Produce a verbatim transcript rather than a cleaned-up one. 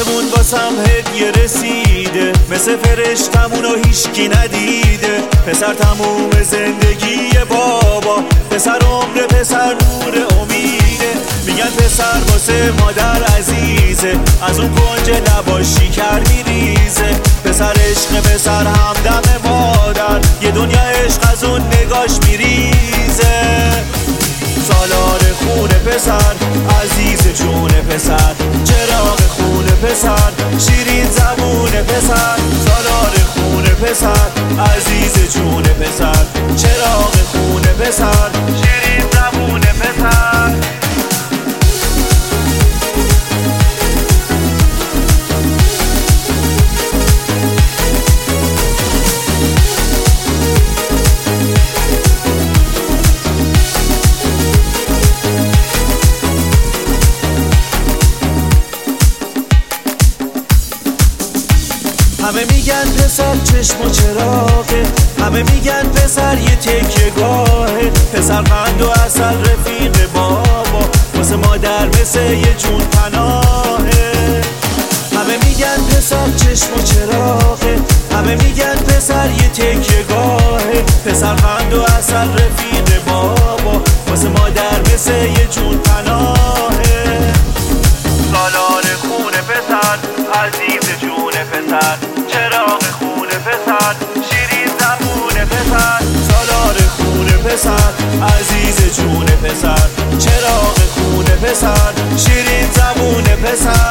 عشقمون واسم هدیه رسیده، مثل فرشتمونو هیچکی ندیده. پسر تموم زندگی بابا، پسر عمر، پسر نور امیده. میگن پسر واسه مادر عزیزه، از اون کنج لباش شکر میریزه. پسر عشق، پسر همدم مادر، یه دنیا عشق از اون نگاش میریزه. سالار خون پسر، عزیز جون پسر، چراغ خون پسر، شیرین زبون پسر. سالار خون پسر، عزیز جون پسر، چراغ خون پسر، شیرین زبون پسر. همه میگن پسر چشم و چراغه، همه میگن پسر یه تکیه گاهه. پسر قند و اصل رفیق بابا، واسه مادر مثل یه جون پناهه. همه میگن پسر چشم و چراغه، همه میگن پسر یه تکیه گاهه. پسر قند و اصل رفیق بابا، واسه مادر مثل یه جون پناهه. سالار خون پسر، عزیز جون پسر، چراغ خون پسر، شیرین زبون پسر. سالار خون پسر، عزیز جون پسر، چراغ خون پسر، شیرین زبون پسر.